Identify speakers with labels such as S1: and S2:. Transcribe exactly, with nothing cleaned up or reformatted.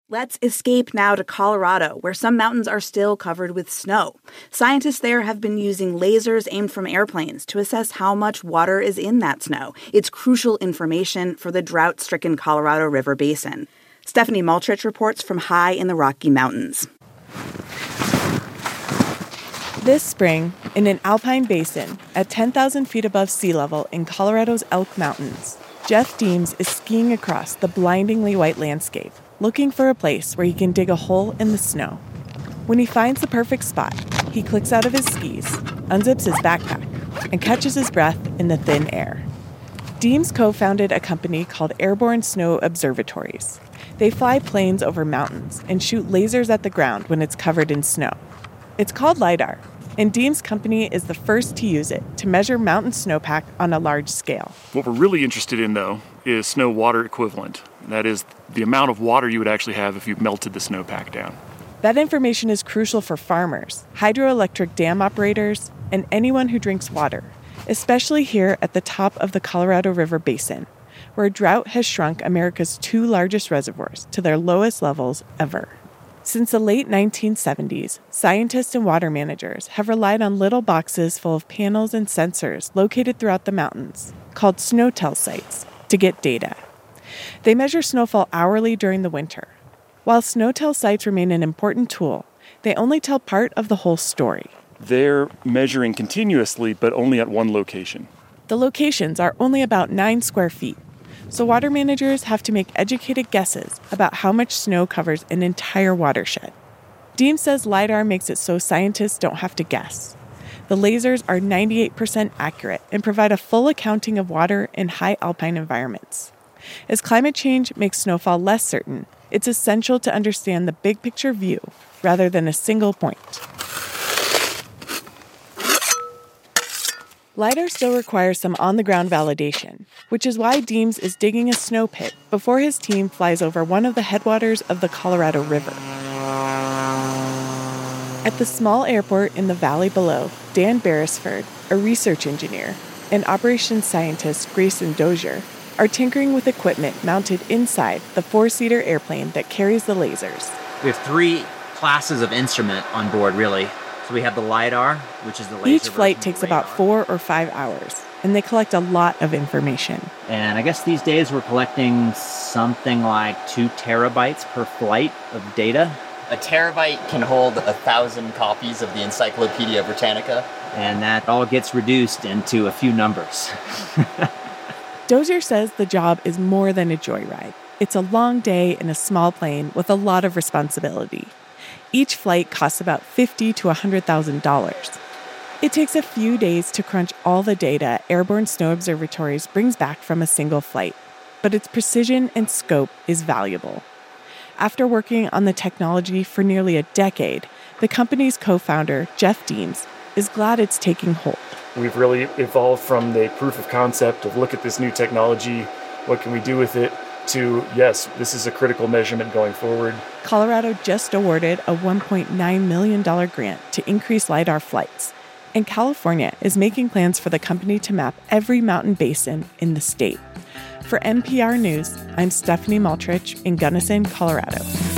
S1: Let's escape now to Colorado, where some mountains are still covered with snow. Scientists there have been using lasers aimed from airplanes to assess how much water is in that snow. It's crucial information for the drought-stricken Colorado River Basin. Stephanie Maltrich reports from high in the Rocky Mountains.
S2: This spring, in an alpine basin at ten thousand feet above sea level in Colorado's Elk Mountains, Jeff Deems is skiing across the blindingly white landscape, looking for a place where he can dig a hole in the snow. When he finds the perfect spot, he clicks out of his skis, unzips his backpack, and catches his breath in the thin air. Deems co-founded a company called Airborne Snow Observatories. They fly planes over mountains and shoot lasers at the ground when it's covered in snow. It's called LiDAR, and Deems' company is the first to use it to measure mountain snowpack on a large scale.
S3: What we're really interested in, though, is snow water equivalent. That is the amount of water you would actually have if you melted the snowpack down.
S2: That information is crucial for farmers, hydroelectric dam operators, and anyone who drinks water, especially here at the top of the Colorado River Basin, where drought has shrunk America's two largest reservoirs to their lowest levels ever. Since the late nineteen seventies, scientists and water managers have relied on little boxes full of panels and sensors located throughout the mountains, called SNOTEL sites, to get data. They measure snowfall hourly during the winter. While SNOTEL sites remain an important tool, they only tell part of the whole story.
S3: They're measuring continuously, but only at one location.
S2: The locations are only about nine square feet, so water managers have to make educated guesses about how much snow covers an entire watershed. Deems says LiDAR makes it so scientists don't have to guess. The lasers are ninety-eight percent accurate and provide a full accounting of water in high alpine environments. As climate change makes snowfall less certain, it's essential to understand the big picture view rather than a single point. LiDAR still requires some on-the-ground validation, which is why Deems is digging a snow pit before his team flies over one of the headwaters of the Colorado River. At the small airport in the valley below, Dan Beresford, a research engineer, and operations scientist Grayson Dozier are tinkering with equipment mounted inside the four-seater airplane that carries the lasers.
S4: We have three classes of instrument on board, really. So we have the LiDAR, which is the laser.
S2: Each flight takes about four or five hours, and they collect a lot of information.
S4: And I guess these days we're collecting something like two terabytes per flight of data.
S5: A terabyte can hold a thousand copies of the Encyclopedia Britannica.
S4: And that all gets reduced into a few numbers.
S2: Dozier says the job is more than a joyride. It's a long day in a small plane with a lot of responsibility. Each flight costs about fifty thousand to one hundred thousand dollars. It takes a few days to crunch all the data Airborne Snow Observatories brings back from a single flight, but its precision and scope is valuable. After working on the technology for nearly a decade, the company's co-founder, Jeff Deems, is glad it's taking hold.
S3: We've really evolved from the proof of concept of look at this new technology, what can we do with it, to yes, this is a critical measurement going forward.
S2: Colorado just awarded a one point nine million dollars grant to increase LiDAR flights, and California is making plans for the company to map every mountain basin in the state. For N P R News, I'm Stephanie Maltrich in Gunnison, Colorado.